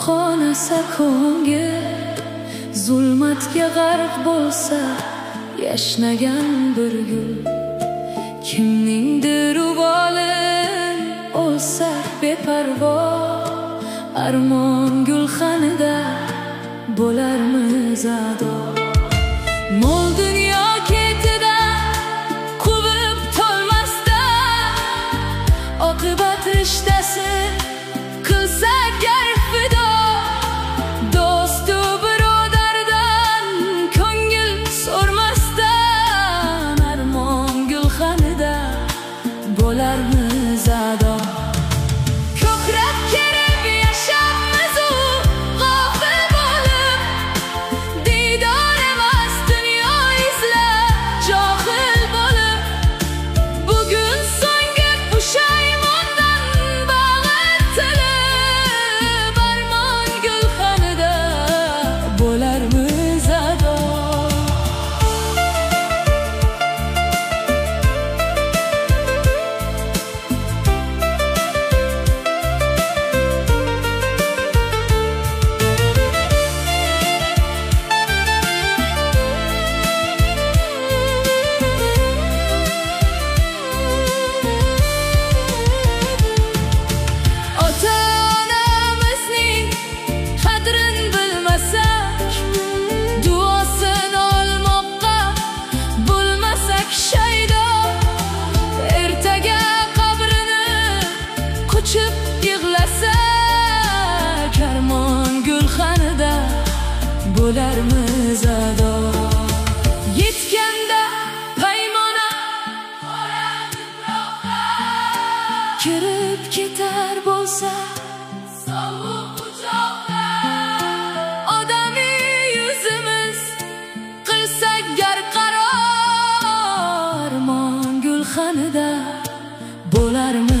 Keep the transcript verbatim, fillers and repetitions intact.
xonasa ko'ngil zulmatga g'arq bo'lsa, yashnagan bir gul kimningdir uvolin o'lsa beparvo, armon gulxanida bo'larmiz ado. Mol dunyo ketida quvib to'lmasda, oqibat rishtasi qilsa gar fido. Do'stu birodardan ko'ngil so'rmasdan, armon gulxanida bo'larmiz ado. Ko'krak kerib yashabmiz u g'ofil bo'lib, diydor emas dunyo izlab johil bo'lib. Bugun so'nggi pushaymondan bag'ir tilib, armon gulxanida bo'larmiz ado. Ota-onamizning qadrin bilmasak, duosini olmoqqa bo'lmasak shaydo. Ertaga qabrini quchib yig'lasak, armon gulxanida bo'larmiz ado. Yetganda paymona qora tuproqqa kirib ketar bo'lsa sovuq quchoqqa, odamiy yuzimiz qilsak gar qaror, armon gulxanida bo'larmiz